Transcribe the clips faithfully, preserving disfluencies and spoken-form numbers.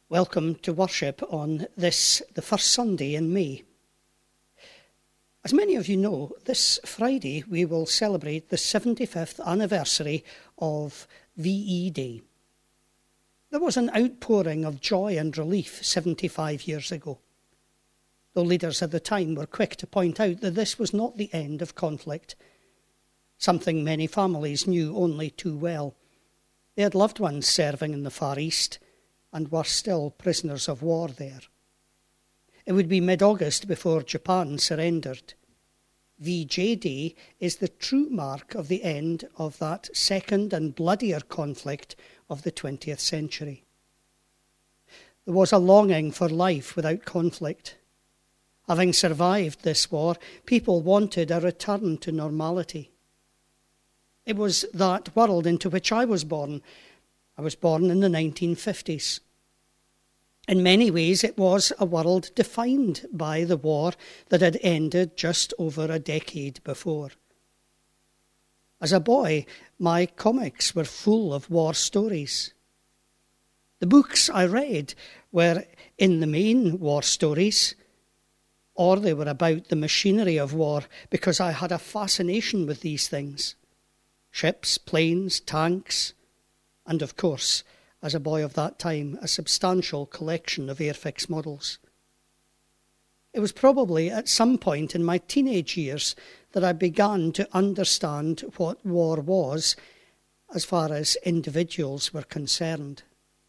Welcome to worship on this, the first Sunday in May. As many of you know, this Friday we will celebrate the seventy-fifth anniversary of V E Day. There was an outpouring of joy and relief seventy-five years ago, though leaders at the time were quick to point out that this was not the end of conflict, something many families knew only too well. They had loved ones serving in the Far East, and were still prisoners of war there. It would be mid-August before Japan surrendered. V J Day is the true mark of the end of that second and bloodier conflict of the twentieth century. There was a longing for life without conflict. Having survived this war, people wanted a return to normality. It was that world into which I was born. I was born in the nineteen fifties. In many ways, it was a world defined by the war that had ended just over a decade before. As a boy, my comics were full of war stories. The books I read were, in the main, war stories, or they were about the machinery of war, because I had a fascination with these things. Ships, planes, tanks, and of course, as a boy of that time, a substantial collection of Airfix models. It was probably at some point in my teenage years that I began to understand what war was as far as individuals were concerned.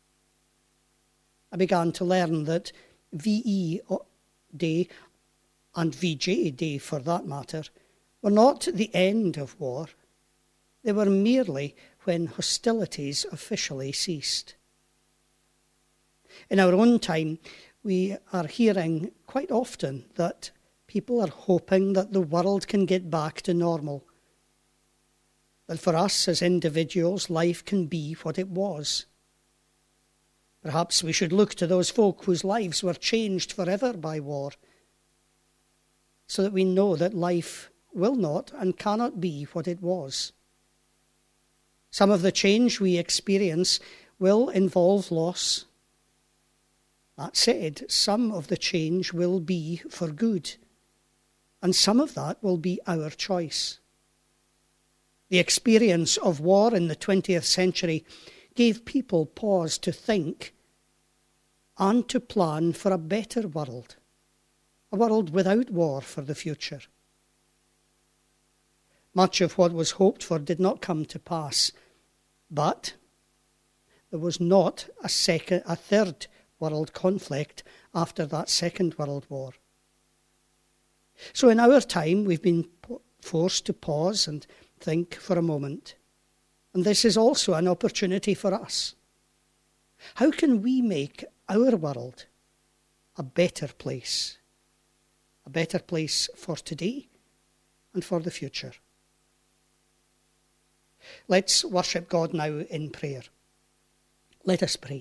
I began to learn that V E Day, and V J Day for that matter, were not the end of war. They were merely when hostilities officially ceased. In our own time, we are hearing quite often that people are hoping that the world can get back to normal. That for us as individuals, life can be what it was. Perhaps we should look to those folk whose lives were changed forever by war, so that we know that life will not and cannot be what it was. Some of the change we experience will involve loss. That said, some of the change will be for good, and some of that will be our choice. The experience of war in the twentieth century gave people pause to think and to plan for a better world, a world without war for the future. Much of what was hoped for did not come to pass, but there was not a second, a third world conflict after that Second World War. So in our time, we've been forced to pause and think for a moment. And this is also an opportunity for us. How can we make our world a better place? A better place for today and for the future. Let's worship God now in prayer. Let us pray.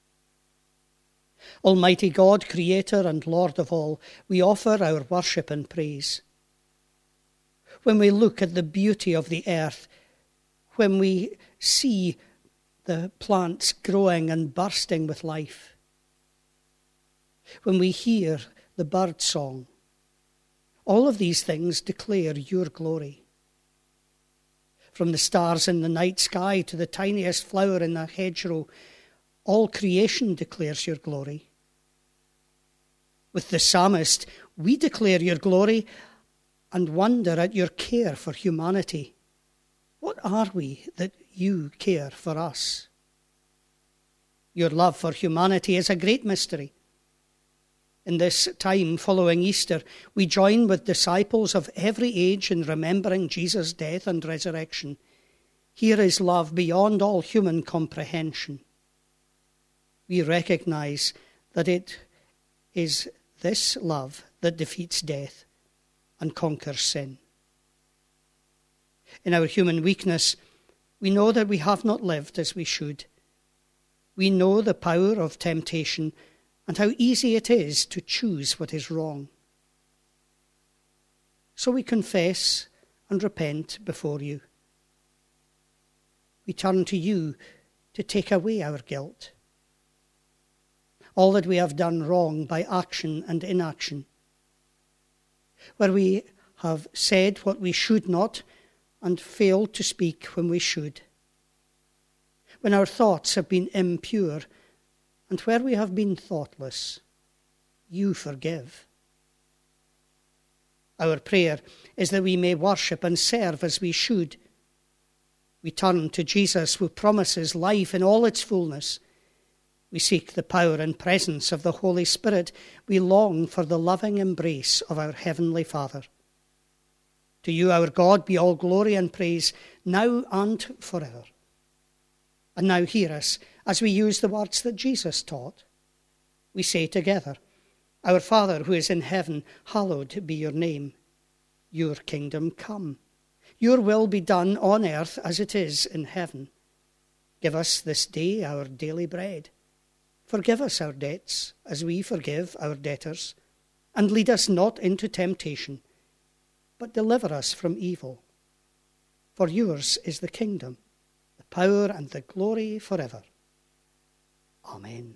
Almighty God, Creator and Lord of all, we offer our worship and praise. When we look at the beauty of the earth, when we see the plants growing and bursting with life, when we hear the bird song, all of these things declare your glory. From the stars in the night sky to the tiniest flower in the hedgerow, all creation declares your glory. With the psalmist, we declare your glory and wonder at your care for humanity. What are we that you care for us? Your love for humanity is a great mystery. In this time following Easter, we join with disciples of every age in remembering Jesus' death and resurrection. Here is love beyond all human comprehension. We recognize that it is this love that defeats death and conquers sin. In our human weakness, we know that we have not lived as we should. We know the power of temptation and how easy it is to choose what is wrong. So we confess and repent before you. We turn to you to take away our guilt. all that we have done wrong by action and inaction, where we have said what we should not and failed to speak when we should, when our thoughts have been impure and where we have been thoughtless. You forgive. Our prayer is that we may worship and serve as we should. We turn to Jesus, who promises life in all its fullness. We seek the power and presence of the Holy Spirit. We long for the loving embrace of our Heavenly Father. To you, our God, be all glory and praise, now and forever. And now hear us as we use the words that Jesus taught. We say together, Our Father who is in heaven, hallowed be your name. Your kingdom come. Your will be done on earth as it is in heaven. Give us this day our daily bread. Forgive us our debts as we forgive our debtors. And lead us not into temptation, but deliver us from evil. For yours is the kingdom, the power and the glory forever. Amen.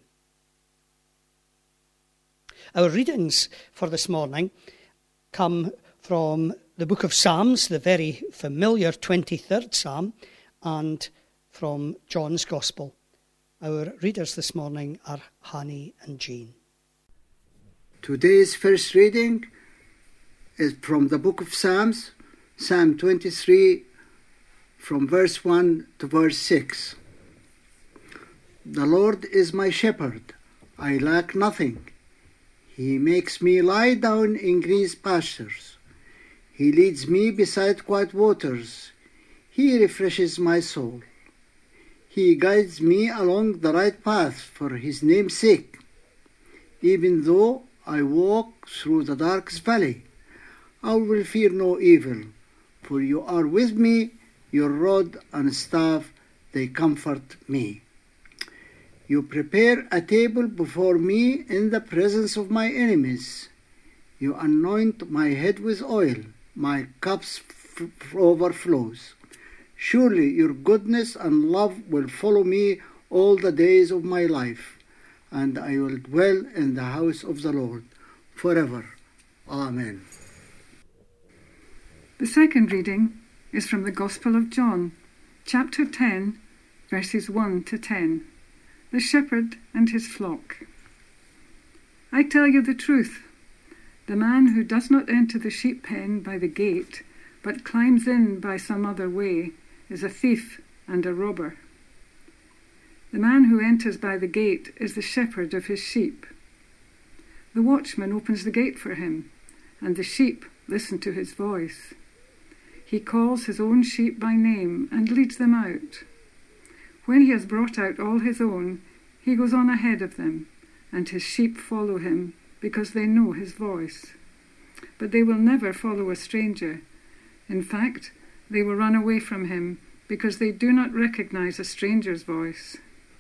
Our readings for this morning come from the book of Psalms, the very familiar twenty-third Psalm, and from John's Gospel. Our readers this morning are Hanny and Jean. Today's first reading is from the book of Psalms, Psalm twenty-three, from verse one to verse six. The Lord is my shepherd, I lack nothing. He makes me lie down in green pastures. He leads me beside quiet waters. He refreshes my soul. He guides me along the right path for his name's sake. Even though I walk through the darkest valley, I will fear no evil, for you are with me, your rod and staff, they comfort me. You prepare a table before me in the presence of my enemies. You anoint my head with oil, my cups f- overflows. Surely your goodness and love will follow me all the days of my life, and I will dwell in the house of the Lord forever. Amen. The second reading is from the Gospel of John, chapter ten, verses one to ten. The shepherd and his flock. I tell you the truth. The man who does not enter the sheep pen by the gate, but climbs in by some other way, is a thief and a robber. The man who enters by the gate is the shepherd of his sheep. The watchman opens the gate for him, and the sheep listen to his voice. He calls his own sheep by name and leads them out. When he has brought out all his own, he goes on ahead of them, and his sheep follow him, because they know his voice. But they will never follow a stranger. In fact, they will run away from him, because they do not recognize a stranger's voice.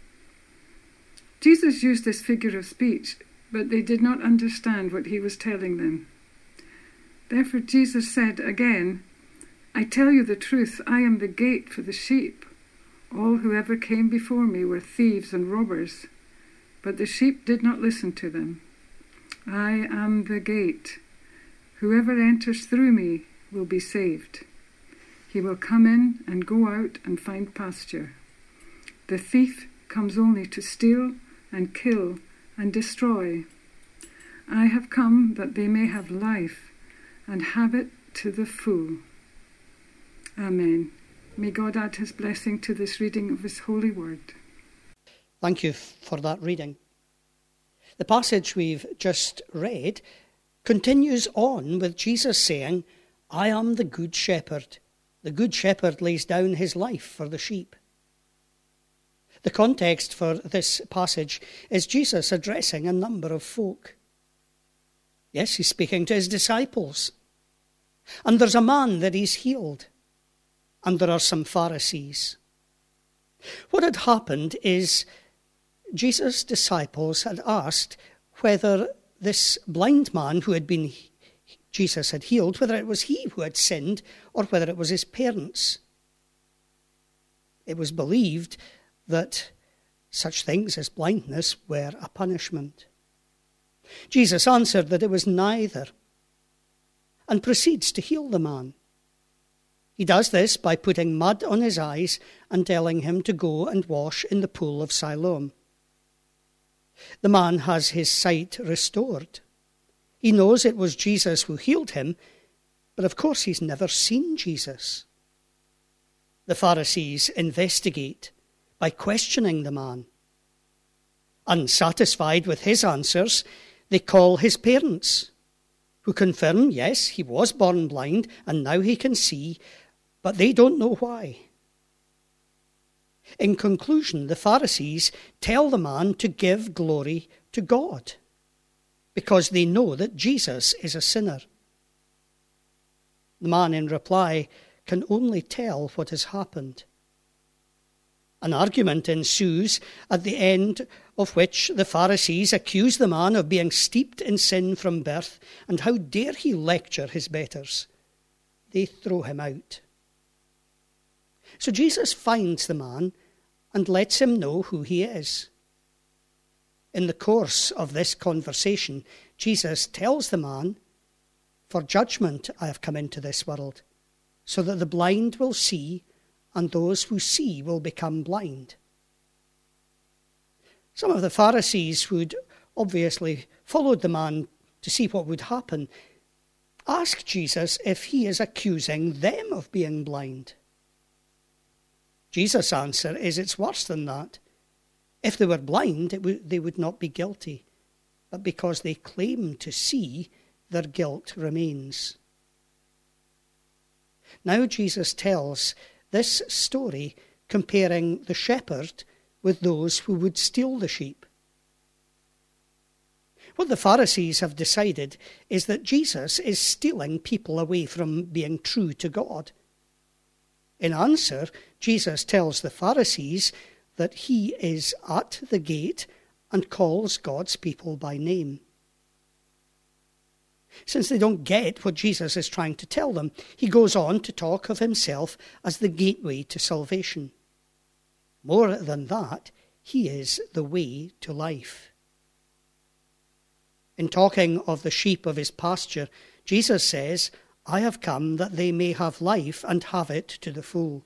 Jesus used this figure of speech, but they did not understand what he was telling them. Therefore Jesus said again, I tell you the truth, I am the gate for the sheep. All who ever came before me were thieves and robbers, but the sheep did not listen to them. I am the gate. Whoever enters through me will be saved. He will come in and go out and find pasture. The thief comes only to steal and kill and destroy. I have come that they may have life and have it to the full. Amen. May God add his blessing to this reading of his holy word. Thank you for that reading. The passage we've just read continues on with Jesus saying, I am the good shepherd. The good shepherd lays down his life for the sheep. The context for this passage is Jesus addressing a number of folk. Yes, he's speaking to his disciples. And there's a man that he's healed. And there are some Pharisees. What had happened is Jesus' disciples had asked whether this blind man who had been Jesus had healed, whether it was he who had sinned or whether it was his parents. It was believed that Such things as blindness were a punishment. Jesus answered that it was neither, and proceeds to heal the man. He does this by putting mud on his eyes and telling him to go and wash in the pool of Siloam. The man has his sight restored. He knows it was Jesus who healed him, but of course he's never seen Jesus. The Pharisees investigate by questioning the man. Unsatisfied with his answers, they call his parents, who confirm, yes, he was born blind and now he can see, but they don't know why. In conclusion, the Pharisees tell the man to give glory to God, because they know that Jesus is a sinner. The man in reply can only tell what has happened. An argument ensues, at the end of which the Pharisees accuse the man of being steeped in sin from birth, and how dare he lecture his betters. They throw him out. So Jesus finds the man and lets him know who he is. In the course of this conversation, Jesus tells the man, "For judgment I have come into this world, so that the blind will see, and those who see will become blind." Some of the Pharisees, who'd obviously followed the man to see what would happen, ask Jesus if he is accusing them of being blind. Jesus' answer is it's worse than that. If they were blind, it w- they would not be guilty, but because they claim to see, their guilt remains. Now Jesus tells this story comparing the shepherd with those who would steal the sheep. What the Pharisees have decided is that Jesus is stealing people away from being true to God. In answer, Jesus tells the Pharisees that he is at the gate and calls God's people by name. Since they don't get what Jesus is trying to tell them, he goes on to talk of himself as the gateway to salvation. More than that, he is the way to life. In talking of the sheep of his pasture, Jesus says, "I have come that they may have life and have it to the full."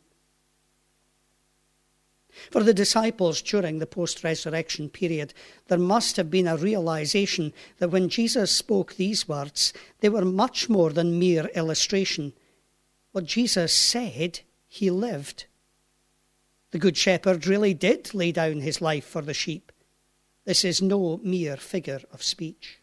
For the disciples during the post-resurrection period, there must have been a realization that when Jesus spoke these words, they were much more than mere illustration. What Jesus said, he lived. The Good Shepherd really did lay down his life for the sheep. This is no mere figure of speech.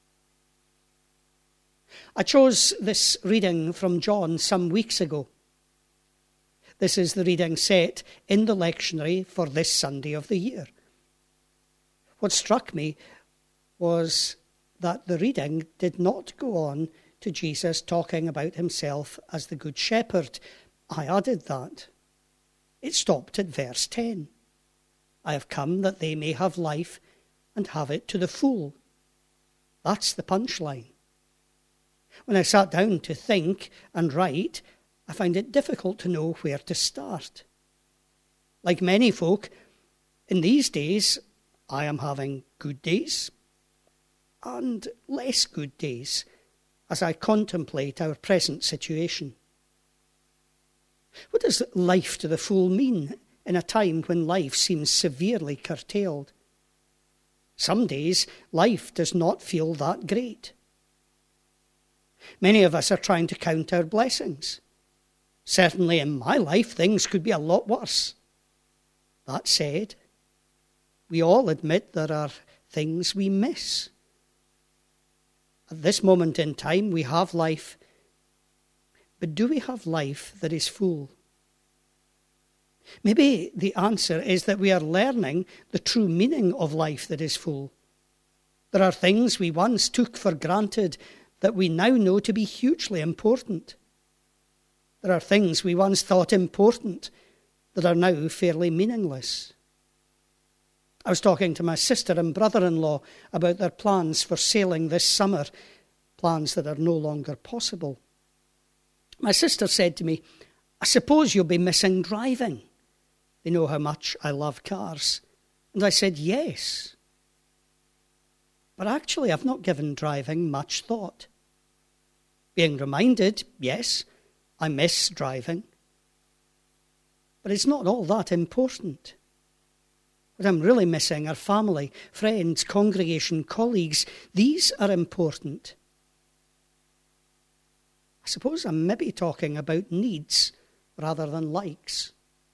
I chose this reading from John some weeks ago. This is the reading set in the lectionary for this Sunday of the year. What struck me was that the reading did not go on to Jesus talking about himself as the Good Shepherd. I added that. It stopped at verse ten. "I have come that they may have life and have it to the full." That's the punchline. When I sat down to think and write, I find it difficult to know where to start. Like many folk, in these days, I am having good days and less good days as I contemplate our present situation. What does life to the full mean in a time when life seems severely curtailed? Some days, life does not feel that great. Many of us are trying to count our blessings. Certainly in my life, things could be a lot worse. That said, we all admit there are things we miss. At this moment in time, we have life, but do we have life that is full? Maybe the answer is that we are learning the true meaning of life that is full. There are things we once took for granted that we now know to be hugely important. There are things we once thought important that are now fairly meaningless. I was talking to my sister and brother-in-law about their plans for sailing this summer, plans that are no longer possible. My sister said to me, "I suppose you'll be missing driving." They know how much I love cars, And I said, yes. But actually, I've not given driving much thought. Being reminded, yes, I miss driving. But it's not all that important. What I'm really missing are family, friends, congregation, colleagues. These are important. I suppose I'm maybe talking about needs rather than likes.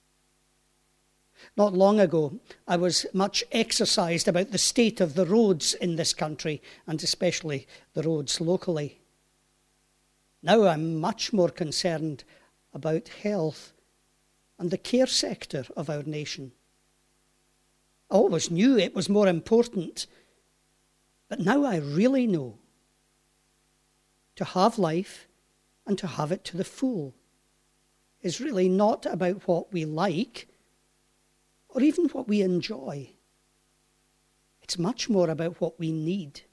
Not long ago, I was much exercised about the state of the roads in this country, and especially the roads locally. Now I'm much more concerned about health and the care sector of our nation. I always knew it was more important, but now I really know. To have life and to have it to the full is really not about what we like or even what we enjoy. It's much more about what we need.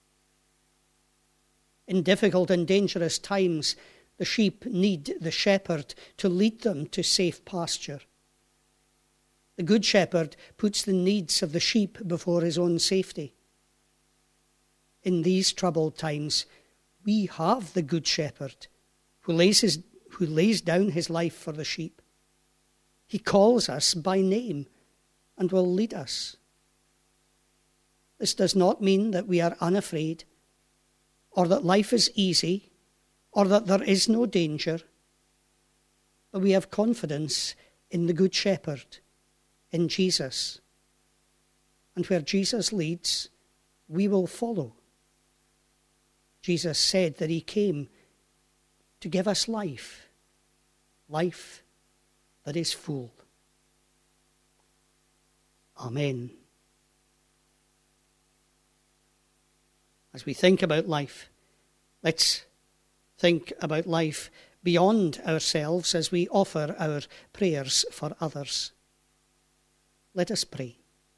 In difficult and dangerous times, the sheep need the shepherd to lead them to safe pasture. The good shepherd puts the needs of the sheep before his own safety. In these troubled times, we have the good shepherd who lays, his, who lays down his life for the sheep. He calls us by name and will lead us. This does not mean that we are unafraid, or that life is easy, or that there is no danger. But we have confidence in the Good Shepherd, in Jesus. And where Jesus leads, we will follow. Jesus said that he came to give us life, life that is full. Amen. As we think about life, let's think about life beyond ourselves as we offer our prayers for others. Let us pray.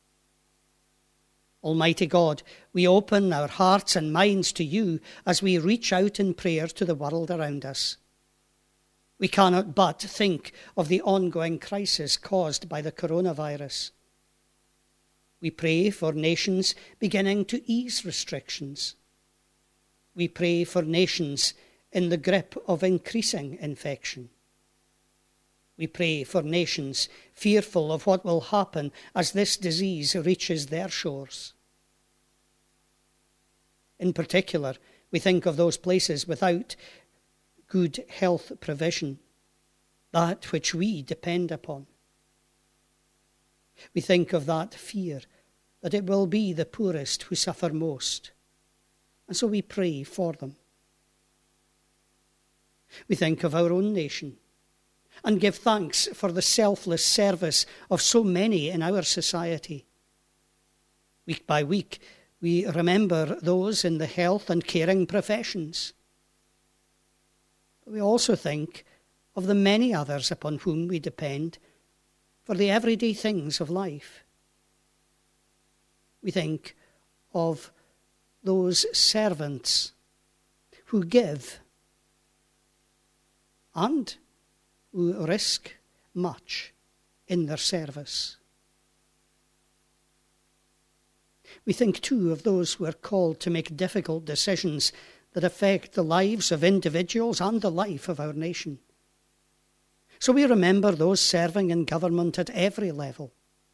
Almighty God, we open our hearts and minds to you as we reach out in prayer to the world around us. We cannot but think of the ongoing crisis caused by the coronavirus. We pray for nations beginning to ease restrictions. We pray for nations in the grip of increasing infection. We pray for nations fearful of what will happen as this disease reaches their shores. In particular, we think of those places without good health provision, that which we depend upon. We think of that fear that it will be the poorest who suffer most, and so we pray for them. We think of our own nation and give thanks for the selfless service of so many in our society. Week by week, we remember those in the health and caring professions. But we also think of the many others upon whom we depend for the everyday things of life. We think of those servants who give and who risk much in their service. We think too of those who are called to make difficult decisions that affect the lives of individuals and the life of our nation. So we remember those serving in government at every level.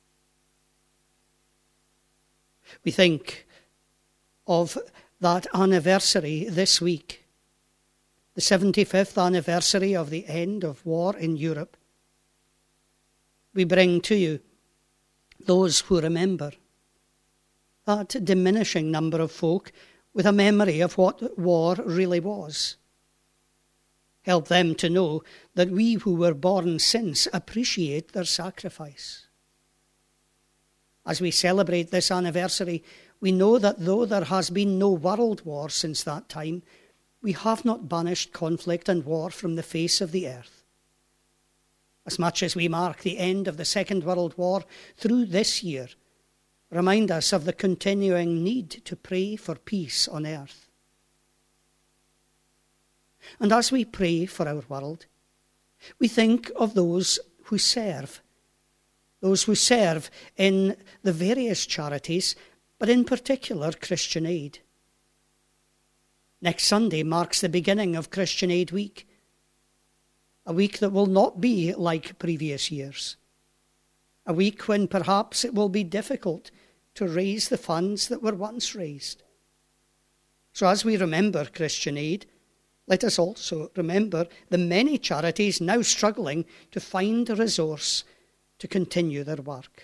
We think of that anniversary this week, the seventy-fifth anniversary of the end of war in Europe. We bring to you those who remember, that diminishing number of folk with a memory of what war really was. Help them to know that we who were born since appreciate their sacrifice. As we celebrate this anniversary, we know that though there has been no world war since that time, we have not banished conflict and war from the face of the earth. As much as we mark the end of the Second World War through this year, remind us of the continuing need to pray for peace on earth. And as we pray for our world, we think of those who serve, those who serve in the various charities, but in particular Christian Aid. Next Sunday marks the beginning of Christian Aid Week, a week that will not be like previous years, a week when perhaps it will be difficult to raise the funds that were once raised. So as we remember Christian Aid, let us also remember the many charities now struggling to find a resource to continue their work.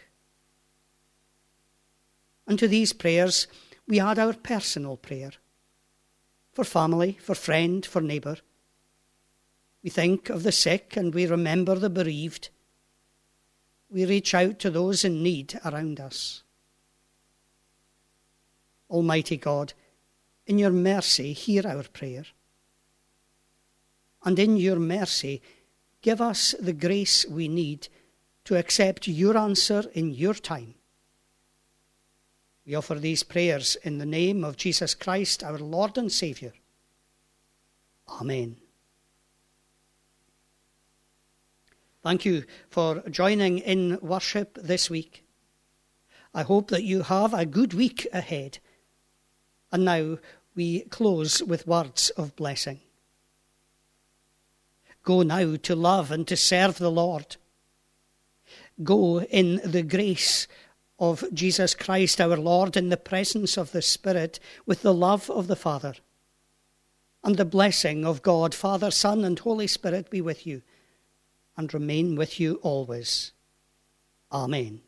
And to these prayers, we add our personal prayer for family, for friend, for neighbour. We think of the sick and we remember the bereaved. We reach out to those in need around us. Almighty God, in your mercy, hear our prayer. And in your mercy, give us the grace we need to accept your answer in your time. We offer these prayers in the name of Jesus Christ, our Lord and Saviour. Amen. Thank you for joining in worship this week. I hope that you have a good week ahead. And now we close with words of blessing. Go now to love and to serve the Lord. Go in the grace of Jesus Christ our Lord, in the presence of the Spirit, with the love of the Father. And the blessing of God, Father, Son, and Holy Spirit be with you, and remain with you always. Amen.